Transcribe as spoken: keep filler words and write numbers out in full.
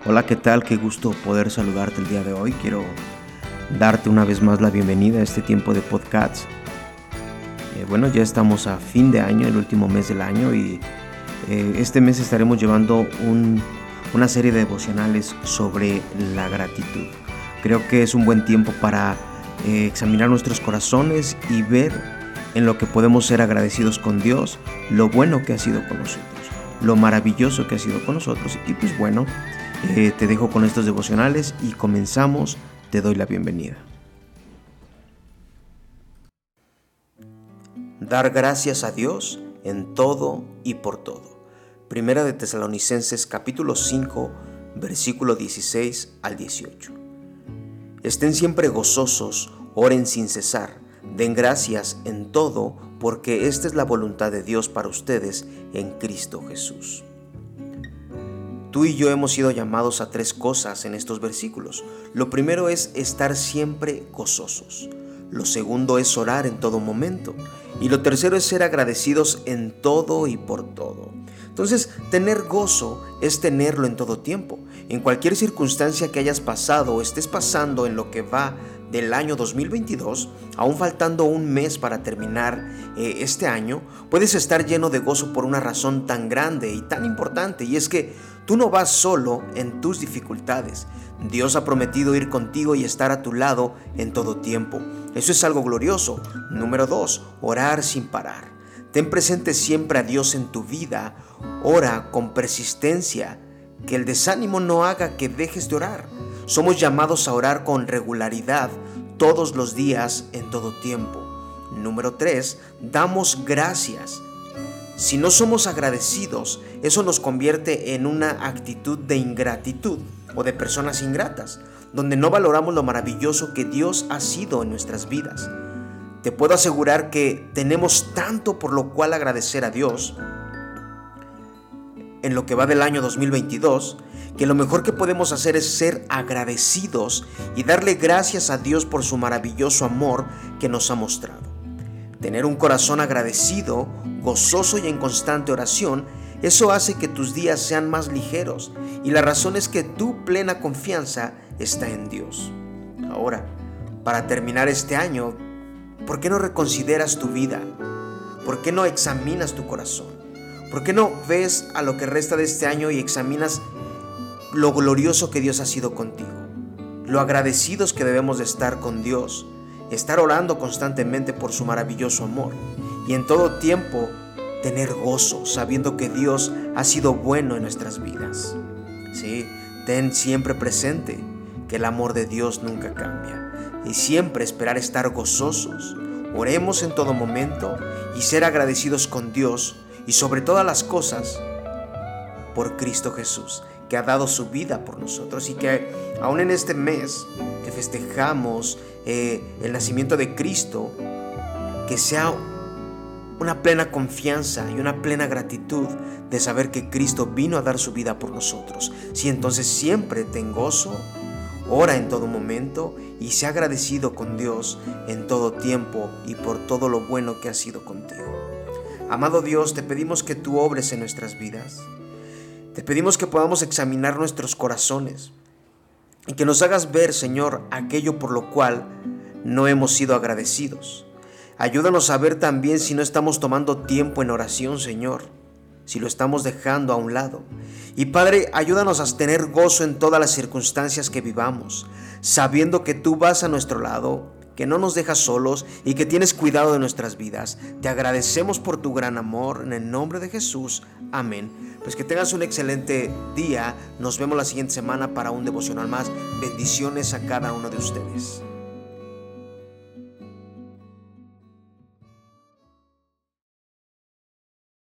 Hola, ¿qué tal? Qué gusto poder saludarte el día de hoy. Quiero darte una vez más la bienvenida a este tiempo de podcast. Eh, bueno, ya estamos a fin de año, el último mes del año, y eh, este mes estaremos llevando un, una serie de devocionales sobre la gratitud. Creo que es un buen tiempo para eh, examinar nuestros corazones y ver en lo que podemos ser agradecidos con Dios, lo bueno que ha sido con nosotros, lo maravilloso que ha sido con nosotros. Y pues bueno, eh, te dejo con estos devocionales y comenzamos. Te doy la bienvenida. Dar gracias a Dios en todo y por todo. Primera de Tesalonicenses capítulo cinco, versículo dieciséis al dieciocho. Estén siempre gozosos, oren sin cesar, den gracias en todo, porque esta es la voluntad de Dios para ustedes en Cristo Jesús. Tú y yo hemos sido llamados a tres cosas en estos versículos. Lo primero es estar siempre gozosos. Lo segundo es orar en todo momento. Y lo tercero es ser agradecidos en todo y por todo. Entonces, tener gozo es tenerlo en todo tiempo. En cualquier circunstancia que hayas pasado o estés pasando en lo que va del año dos mil veintidós, aún faltando un mes para terminar eh, este año, puedes estar lleno de gozo por una razón tan grande y tan importante, y es que tú no vas solo en tus dificultades. Dios ha prometido ir contigo y estar a tu lado en todo tiempo. Eso es algo glorioso. Número dos, orar sin parar. Ten presente siempre a Dios en tu vida. Ora con persistencia. Que el desánimo no haga que dejes de orar. Somos llamados a orar con regularidad todos los días en todo tiempo. Número tres, damos gracias. Si no somos agradecidos, eso nos convierte en una actitud de ingratitud o de personas ingratas, donde no valoramos lo maravilloso que Dios ha sido en nuestras vidas. Te puedo asegurar que tenemos tanto por lo cual agradecer a Dios en lo que va del año dos mil veintidós, que lo mejor que podemos hacer es ser agradecidos y darle gracias a Dios por su maravilloso amor que nos ha mostrado. Tener un corazón agradecido, gozoso y en constante oración, eso hace que tus días sean más ligeros, y la razón es que tu plena confianza está en Dios. Ahora, para terminar este año, ¿por qué no reconsideras tu vida? ¿Por qué no examinas tu corazón? ¿Por qué no ves a lo que resta de este año y examinas lo glorioso que Dios ha sido contigo? Lo agradecidos que debemos de estar con Dios, estar orando constantemente por su maravilloso amor y en todo tiempo tener gozo, sabiendo que Dios ha sido bueno en nuestras vidas. Sí, ten siempre presente que el amor de Dios nunca cambia y siempre esperar estar gozosos. Oremos en todo momento y ser agradecidos con Dios y sobre todas las cosas por Cristo Jesús, que ha dado su vida por nosotros, y que aún en este mes que festejamos eh, el nacimiento de Cristo, que sea una plena confianza y una plena gratitud de saber que Cristo vino a dar su vida por nosotros. Sí, entonces siempre ten gozo, ora en todo momento y sea agradecido con Dios en todo tiempo y por todo lo bueno que ha sido contigo. Amado Dios, te pedimos que tú obres en nuestras vidas. Te pedimos que podamos examinar nuestros corazones y que nos hagas ver, Señor, aquello por lo cual no hemos sido agradecidos. Ayúdanos a ver también si no estamos tomando tiempo en oración, Señor, si lo estamos dejando a un lado. Y Padre, ayúdanos a tener gozo en todas las circunstancias que vivamos, sabiendo que tú vas a nuestro lado, que no nos dejas solos y que tienes cuidado de nuestras vidas. Te agradecemos por tu gran amor, en el nombre de Jesús. Amén. Pues que tengas un excelente día. Nos vemos la siguiente semana para un devocional más. Bendiciones a cada uno de ustedes.